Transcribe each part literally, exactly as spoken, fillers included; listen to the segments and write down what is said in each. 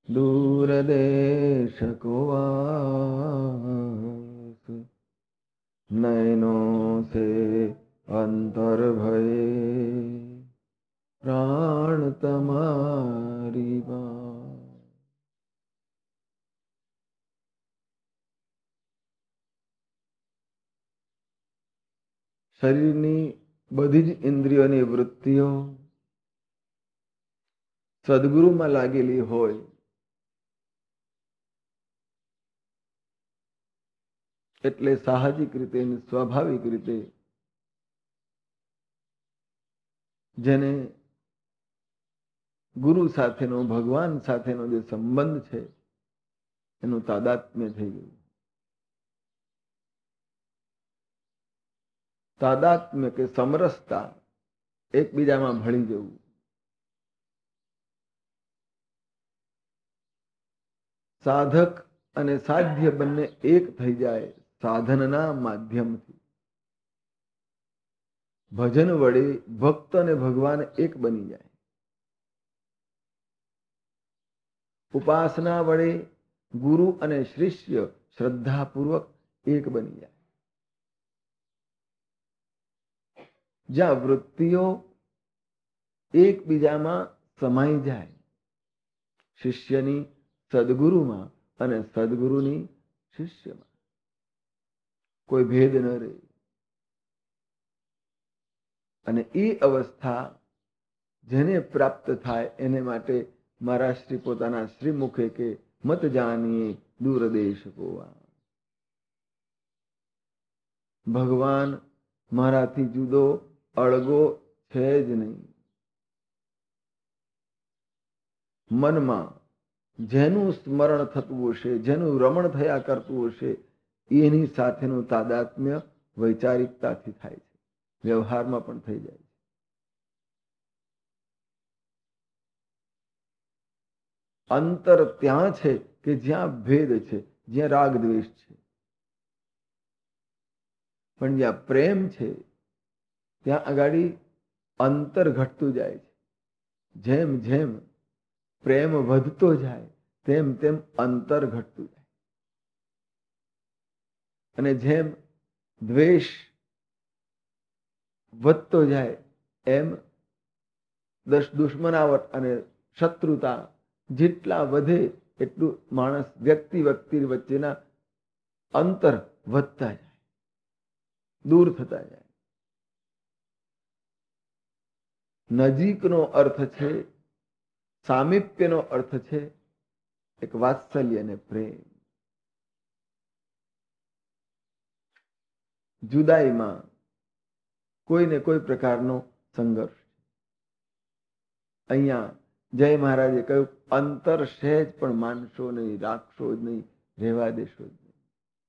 दूर देश को वास, नयनों से अंतर भये प्राण तमारी बात। शरीरनी बधी ज इंद्रियोनी वृत्तिओ सद्गुरुमां लागेली होय એટલે સાહજિક રીતે અને સ્વાભાવિક રીતે જેને ગુરુ સાથેનો ભગવાન સાથેનો જે સંબંધ છે એનું તાદાત્મ્ય થઈ ગયું. તાદાત્મ્ય કે સમરસતા, એકબીજામાં ભળી જવું. સાધક અને સાધ્ય બંને એક થઈ જાય સાધનના માધ્યમથી. ભજન વડે ભક્ત અને ભગવાન એક બની જાય. ઉપાસના વડે ગુરુ અને શિષ્ય શ્રદ્ધાપૂર્વક એક બની જાય. જ્યાં વૃત્તિઓ એકબીજામાં સમાઈ જાય, શિષ્યની સદગુરુમાં અને સદગુરુની શિષ્યમાં કોઈ ભેદ ન રહે. અને એ અવસ્થા જેને પ્રાપ્ત થાય એને માટે મારા શ્રી પોતાના શ્રીમુખે કે મત જાણીએ દૂર દેશ કોવા. ભગવાન મારાથી જુદો અળગો છે જ નહીં. મનમાં જેનું સ્મરણ થતું હશે, જેનું રમણ થયા કરતું હશે, એની સાથેનું તાદાત્મ્ય વૈચારિકતાથી થાય છે, વ્યવહારમાં પણ થઈ જાય છે. અંતર ત્યાં છે કે જ્યાં ભેદ છે, જ્યાં રાગ દ્વેષ છે. પણ જ્યાં પ્રેમ છે ત્યાં આગાડી અંતર ઘટતું જાય છે. જેમ જેમ પ્રેમ વધતો જાય તેમ તેમ અંતર ઘટતું જાય. અને જેમ દ્વેષ વધતો જાય એમ દુશ્મનાવટ અને શત્રુતા જેટલા વધે એટલું માણસ વ્યક્તિ વ્યક્તિ વચ્ચેના અંતર વધતા જાય, દૂર થતા જાય. નજીકનો અર્થ છે, સામીપ્યનો અર્થ છે એક વાત્સલ્ય અને પ્રેમ. જુદાઈમાં કોઈને કોઈ પ્રકારનો સંઘર્ષ. અહીંયા જય મહારાજે કહ્યું અંતર સહેજ પણ માનશો નહીં, રાખશો જ નહીં, રહેવા દેશો જ નહીં.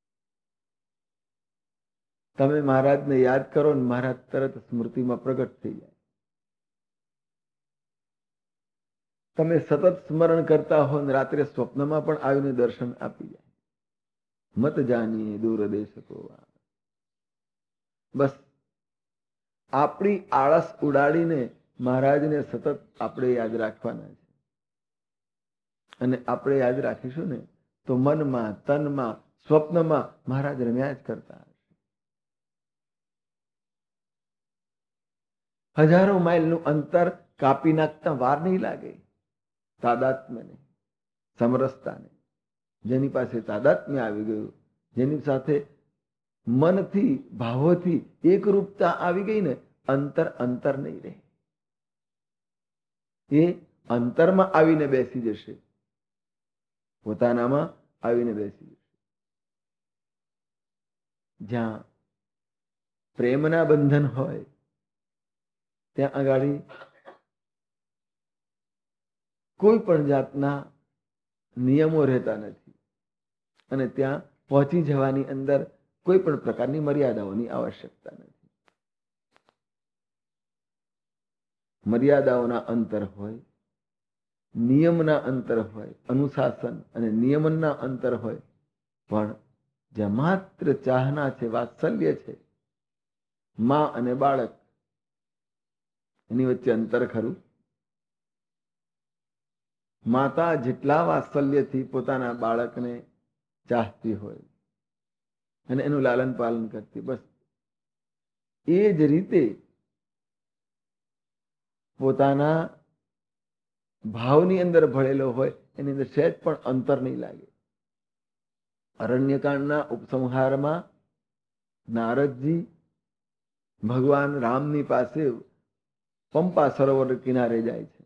તમે મહારાજને યાદ કરો ને મહારાજ તરત સ્મૃતિમાં પ્રગટ થઈ જાય. તમે સતત સ્મરણ કરતા હો ને રાત્રે સ્વપ્નમાં પણ આવીને દર્શન આપી જાય. મત જાણીએ દૂર દેશ કોવા. બસ આપણી આળસ ઉડાડીને મહારાજને સતત આપણે યાદ રાખવાના છે. અને આપણે યાદ રાખીશું ને તો મનમાં, તનમાં, સ્વપ્નમાં મહારાજ રમ્યા જ કરતા હશે. હજારો માઇલનું અંતર કાપી નાખતા વાર નહીં લાગે. તાદાત્મ્યને, સમરસતાને, જેની પાસે તાદાત્મ્ય આવી ગયું, જેની સાથે મનથી, ભાવોથી એકરૂપતા આવી ગઈ ને, અંતર અંતર નહીં રહે. એ અંતરમાં આવીને બેસી જશે, પોતાનામાં આવીને બેસી જશે. જ્યાં પ્રેમના બંધન હોય ત્યાં આગળ કોઈ પણ જાતના નિયમો રહેતા નથી. અને ત્યાં પહોંચી જવાની અંદર કોઈ પણ પ્રકારની મર્યાદાઓની આવશ્યકતા નથી. મર્યાદાઓના અંતર હોય, નિયમના અંતર હોય, અનુશાસન અને નિયમનના અંતર હોય, પણ જ્યાં માત્ર ચાહના છે, વાત્સલ્ય છે, માં અને બાળક, એની વચ્ચે અંતર ખરું. માતા જેટલા વાત્સલ્યથી પોતાના બાળકને ચાહતી હોય અને એનું લાલન પાલન કરતી, બસ એ જ રીતે પોતાના ભાવની અંદર ભળેલો હોય, એની અંદર સહેજ પણ અંતર નહીં લાગે. અરણ્યકાંડના ઉપસંહારમાં નારદજી ભગવાન રામની પાસે પંપા સરોવર કિનારે જાય છે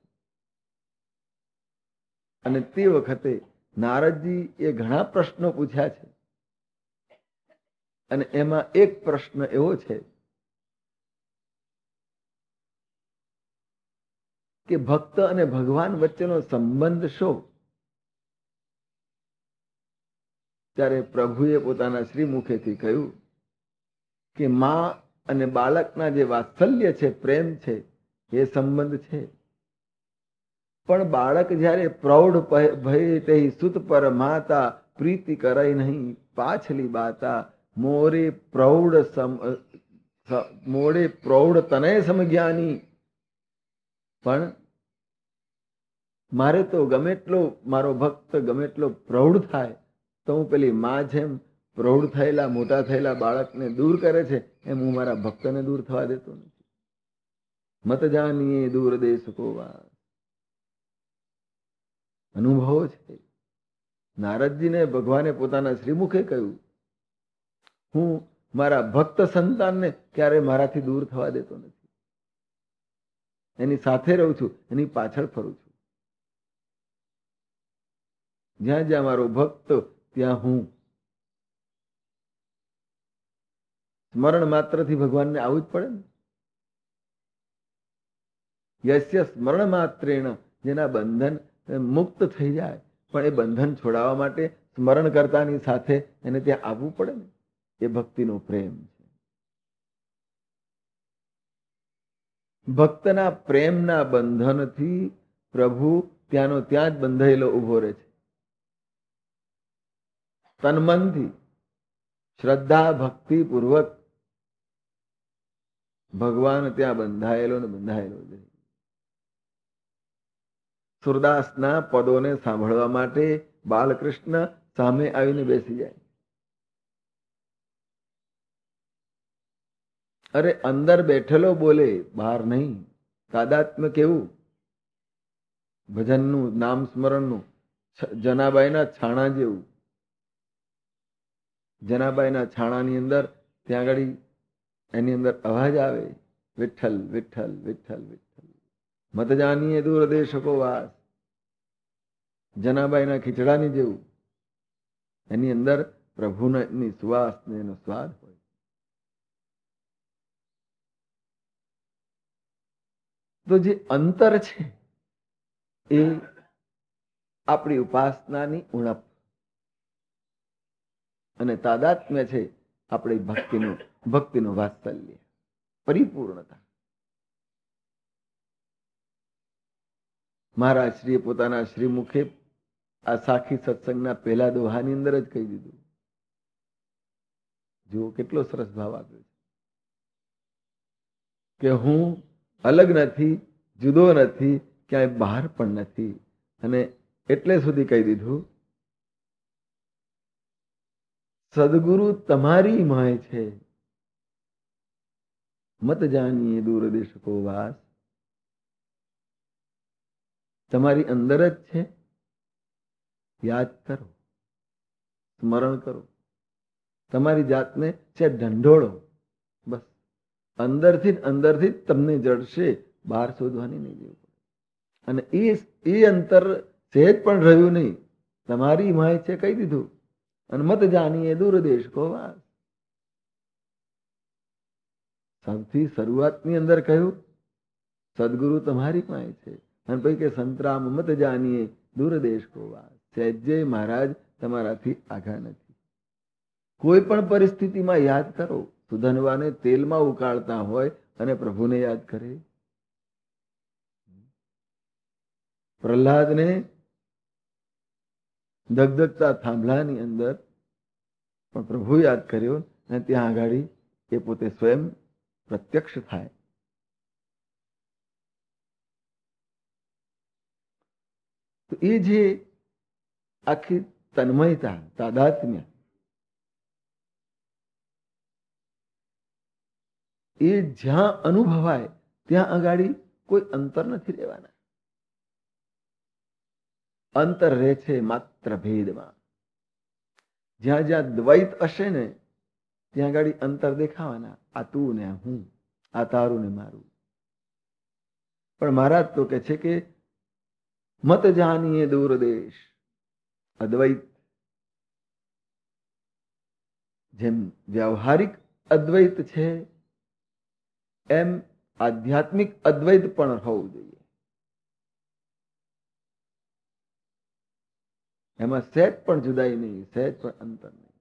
અને તે વખતે નારદજી એ ઘણા પ્રશ્નો પૂછ્યા છે અને એમાં એક પ્રશ્ન એવો છે કે ભક્ત અને ભગવાન વચ્ચેનો સંબંધ શું? ત્યારે પ્રભુએ પોતાના શ્રી મુખેથી કહ્યું કે માં અને બાળકના જે વાત્સલ્ય છે, પ્રેમ છે, એ સંબંધ છે. પણ બાળક જ્યારે પ્રૌઢ ભય તે સુત પર માતા પ્રીતિ કરાય નહીં પાછલી બાતા મોરે પ્રૌઢ મોડે પ્રૌઢ તનય સમજ્ઞાની. પણ મારે તો ગમે એટલો મારો ભક્ત ગમે એટલો પ્રૌઢ થાય તો હું પેલી માં જેમ પ્રૌઢ થયેલા મોટા થયેલા બાળકને દૂર કરે છે એમ હું મારા ભક્તને દૂર થવા દેતો નથી. મત જાનીએ દૂર દેશ કો વાત. અનુભવો છે. નારદજીને ભગવાને પોતાના શ્રીમુખે કહ્યું, હું મારા ભક્ત સંતાનને ક્યારે મારાથી દૂર થવા દેતો નથી. એની સાથે રહું છું, એની પાછળ ફરું છું. જ્યાં જ્યાં મારો ભક્ત ત્યાં હું. સ્મરણ માત્રથી ભગવાનને આવવું જ પડે ને. યસ્ય સ્મરણ માત્રેણ, જેના બંધન મુક્ત થઈ જાય, પણ એ બંધન છોડાવવા માટે સ્મરણ કરતાની સાથે એને ત્યાં આવવું પડે ને. એ ભક્તિનો પ્રેમ છે. ભક્તના પ્રેમના બંધનથી પ્રભુ ત્યાંનો ત્યાં જ બંધાયેલો ઉભો રહે છે. તન્મનથી શ્રદ્ધા ભક્તિ પૂર્વક ભગવાન ત્યાં બંધાયેલો ને બંધાયેલો છે. સુરદાસના પદોને સાંભળવા માટે બાલકૃષ્ણ સામે આવીને બેસી જાય. અરે અંદર બેઠેલો બોલે, બહાર નહીં. તાદાત્મ્ય કેવું? ભજનનું, નામ સ્મરણનું, જનાબાઈના છાણા જેવું. જનાબાઈના છાણાની અંદર ત્યાં આગળ એની અંદર અવાજ આવે, વિઠ્ઠલ વિઠ્ઠલ વિઠ્ઠલ વિઠ્ઠલ. મત જાનીએ દૂર દેશકો વાસ. જનાબાઈના ખીચડાની જેવું. એની અંદર પ્રભુની સુવાસ ને એનો સ્વાદ હોય. તો જે અંતર છે એ આપણી ઉપાસનાની ઉણપ અને તાદાત્મ્ય છે આપણી ભક્તિનું ભક્તિનું વાત્સલ્ય, પરિપૂર્ણતા. મહારાજ શ્રીએ પોતાના શ્રીમુખે આ સાખી સત્સંગના પહેલા દોહાની અંદર જ કહી દીધું. જુઓ કેટલો સરસ ભાવ આપ્યો છે કે હું અલગ નથી, જુદો નથી, ક્યાંય બહાર પણ નથી. અને એટલે સુધી કહી દીધું, સદગુરુ તમારી માય છે, મત જાનીએ દૂર દેશકો વાસ. તમારી અંદર જ છે, યાદ કરો, સ્મરણ કરો, તમારી જાતને છે ઢંઢોળો. બસ અંદરથી અંદરથી તમને જડશે, બહાર શોધવાની નહીં જવું પડે. અને એ એ અંતર સહેજ પણ રહ્યું નહીં. તમારી માય છે કહી દીધું. અને મત જાનીએ દૂર દેશ કો વાસ. સૌથી શરૂઆતની અંદર કહ્યું સદગુરુ તમારી માય છે, અને પછી કે સંતરામ મત જાનીએ દૂર દેશ કો વાસ. સહેજે મહારાજ તમારાથી આઘા નથી. કોઈ પણ પરિસ્થિતિમાં યાદ કરો. સુધનવાને તેલમાં ઉકાળતા હોય અને પ્રભુને યાદ કરે. પ્રહલાદને દગદગતા થાંભલાની અંદર પણ પ્રભુ યાદ કર્યો અને ત્યાં આગળ એ પોતે સ્વયં પ્રત્યક્ષ થાય. તો તો એ જે આખી તન્મયતા, તાદાત્મ્ય, એ જ્યાં અનુભવાય ત્યાં અગાડી કોઈ અંતર નથી રહેવાના. અંતર રહે છે માત્ર ભેદમાં. જ્યાં જ્યાં દ્વૈત હશે ને ત્યાં આગળ અંતર દેખાવાના. આ તું ને હું, આ તારું ને મારું. પણ મહારાજ તો કે છે કે મત જાનીએ દૂર દેશ. અદ્વૈત જેમ વ્યવહારિક અદ્વૈત છે એમ આધ્યાત્મિક અદ્વૈત પણ હોવું જોઈએ. એમાં સહેજ પણ જુદાઈ નહીં, સહેજ પણ અંતર નહીં.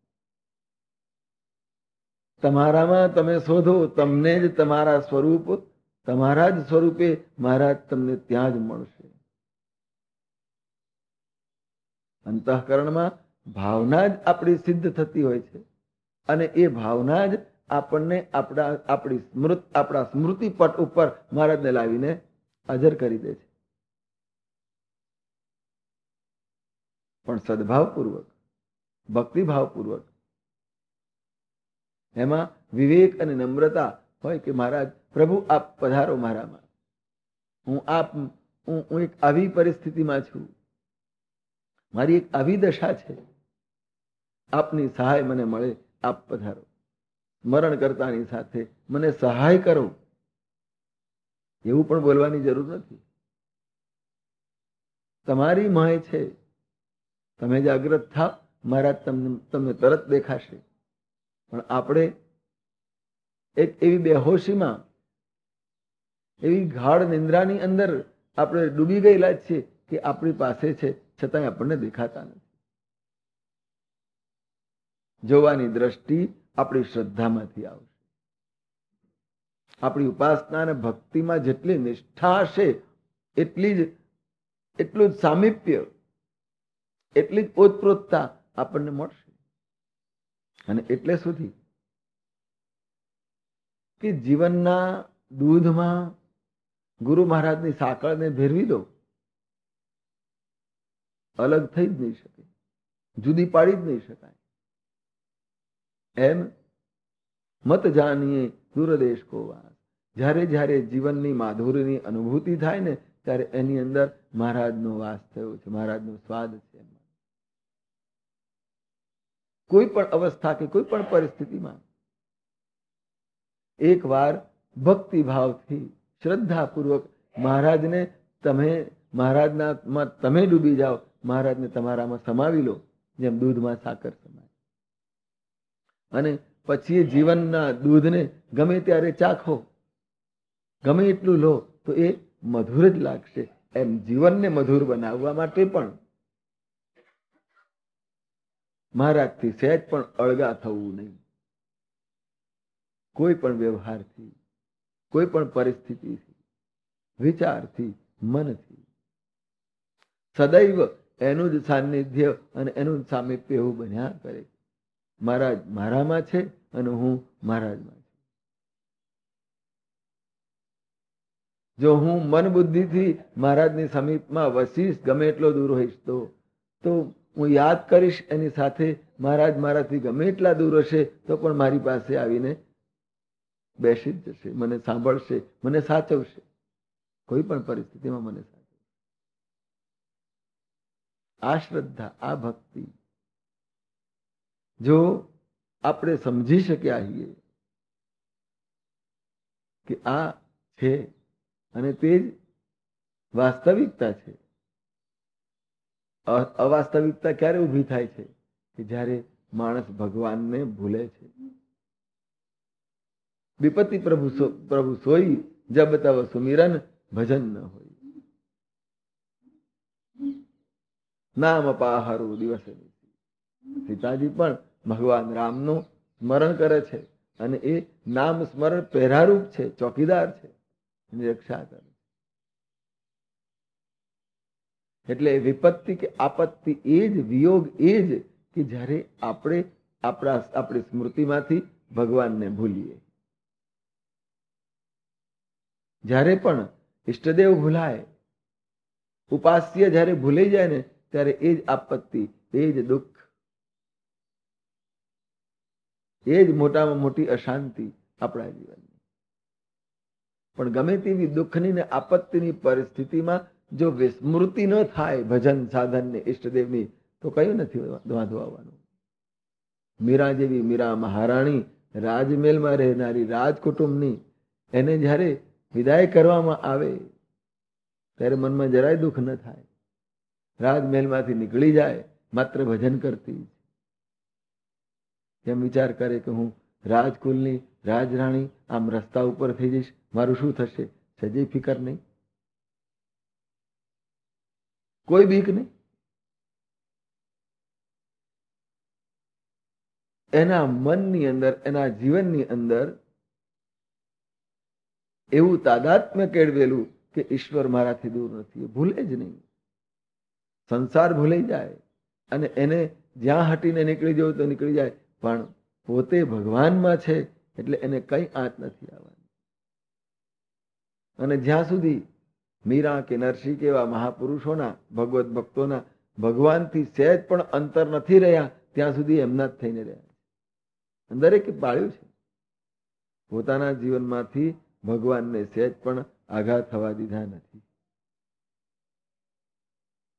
તમારામાં તમે શોધો, તમને જ તમારા સ્વરૂપ, તમારા જ સ્વરૂપે મહારાજ તમને ત્યાં જ મળશે. અંતઃકરણમાં ભાવના જ આપણી સિદ્ધ થતી હોય છે અને એ ભાવના જ આપણને આપણા આપણી સ્મૃત આપણા સ્મૃતિ પટ ઉપર મહારાજને લાવીને હાજર કરી દે છે. પણ સદભાવપૂર્વક, ભક્તિભાવપૂર્વક, એમાં વિવેક અને નમ્રતા હોય કે મહારાજ પ્રભુ આપ પધારો મારામાં. હું આપ હું હું એક આવી પરિસ્થિતિમાં છું, મારી એક આવી દશા છે, આપની સહાય મને મળે, આપ પધારો. સ્મરણ કરતાની સાથે મને સહાય કરો એવું પણ બોલવાની જરૂર નથી. તમારી મહે છે, તમે જાગ્રત થાવ, મહારાજ તમને તમને તરત દેખાશે. પણ આપણે એક એવી બેહોશીમાં, એવી ગાઢ નિંદ્રાની અંદર આપણે ડૂબી ગયેલા છીએ કે આપણી પાસે છે છતાંય આપણને દેખાતા નથી. જોવાની દ્રષ્ટિ આપણી શ્રદ્ધામાંથી આવશે. આપણી ઉપાસના અને ભક્તિમાં જેટલી નિષ્ઠા હશે એટલી જ એટલું જ સામીપ્ય, એટલી જ ઓતપ્રોતતા આપણને મળશે. અને એટલે સુધી કે જીવનના દૂધમાં ગુરુ મહારાજની સાંકળને ભેરવી દો, અલગ થઈ જ નહીં શકે, જુદી પાડી જ નહીં શકાય. એમ મત જાણીએ દૂરદેશ કો વાસ. જ્યારે જ્યારે જીવનની માધુર્યની અનુભૂતિ થાય ને ત્યારે એની અંદર મહારાજનો વાસ થયો છે, મહારાજનો સ્વાદ છે. કોઈ પણ અવસ્થા કે કોઈ પણ પરિસ્થિતિમાં એક વાર ભક્તિભાવથી શ્રદ્ધાપૂર્વક મહારાજને તમે મહારાજના તમે ડૂબી જાઓ, મહારાજને તમારામાં સમાવી લો જેમ દૂધમાં સાકર સમાય. અને પછી એ જીવનના દૂધને ગમે ત્યારે ચાખો, ગમે એટલું લો તો એ મધુર જ લાગશે. એમ જીવનને મધુર બનાવવા માટે પણ મહારાજથી સહેજ પણ અળગા થવું નહીં. કોઈ પણ વ્યવહારથી, કોઈ પણ પરિસ્થિતિથી, વિચારથી, મનથી સદૈવ એનું જ સાનિધ્ય અને એનું જ સામીપ્ય એવું બન્યા કરે. મહારાજ મારામાં છે અને હું મહારાજમાં છું. જો હું મન બુદ્ધિથી મહારાજની સમીપમાં વસીશ, ગમે એટલો દૂર હોઈશ તો તો હું યાદ કરીશ એની સાથે, મહારાજ મારાથી ગમે એટલા દૂર હશે તો પણ મારી પાસે આવીને બેસી જ જશે, મને સાંભળશે, મને સાચવશે. કોઈ પણ પરિસ્થિતિમાં મને સાચવશે. આ શ્રદ્ધા, આ ભક્તિ જો આપણે સમજી શક્યા છીએ કે આ છે અને તે જ વાસ્તવિકતા છે. અવાસ્તવિકતા ક્યારે ઊભી થાય છે? કે જ્યારે માણસ ભગવાનને ભૂલે છે. વિપત્તિ પ્રભુ પ્રભુ સોઈ, જબ તબ સુમિરન ભજન ન હોય. નામ પાહરું દિવસે. સીતાજી પણ ભગવાન રામનું સ્મરણ કરે છે અને એ નામ સ્મરણ પહેરારૂપ છે, ચોકીદાર છે, એની રક્ષા કરે. એટલે વિપત્તિ કે આપત્તિ એ જ, વિયોગ એ જ કે જ્યારે આપણે આપણા આપણી સ્મૃતિમાંથી ભગવાનને ભૂલીએ. જ્યારે પણ ઈષ્ટદેવ ભૂલાય, ઉપાસ્ય જ્યારે ભૂલાઈ જાય ને ત્યારે એ જ આપત્તિ, એ જ દુઃખ, એ જ મોટામાં મોટી અશાંતિ આપણા જીવનની. પણ ગમે તેવી દુઃખની ને આપત્તિની પરિસ્થિતિમાં જો વિસ્મૃતિ ન થાય ભજન સાધન ને ઈષ્ટદેવની, તો કયું નથી વાંધો આવવાનું. મીરા જેવી મીરા મહારાણી, રાજમહેલમાં રહેનારી રાજકુટુંબની, એને જ્યારે વિદાય કરવામાં આવે ત્યારે મનમાં જરાય દુઃખ ન થાય. રાજમહેલમાંથી નીકળી જાય માત્ર ભજન કરતી, એમ વિચાર કરે કે હું રાજકુલની રાજરાણી આમ રસ્તા ઉપર થઈ જઈશ, મારું શું થશે? સજી ફિકર નહીં, કોઈ બીક નહીં. એના મનની અંદર, એના જીવનની અંદર એવું તાદાત્મ્ય કેળવેલું કે ઈશ્વર મારાથી દૂર નથી. ભૂલે જ નહીં, સંસાર ભૂલાઈ જાય અને એને જ્યાં હટીને નીકળી જવું તો નીકળી જાય, પણ પોતે ભગવાનમાં છે એટલે એને કઈ આંચ નથી આવવાની. અને જ્યાં સુધી મીરા કે નરસિંહ કે એવા મહાપુરુષોના, ભગવત ભક્તોના ભગવાનથી સહેજ પણ અંતર નથી રહ્યા, ત્યાં સુધી એમના જ થઈને રહ્યા છે. દરેકે પાળ્યું છે, પોતાના જીવનમાંથી ભગવાનને સહેજ પણ આઘાત થવા દીધા નથી.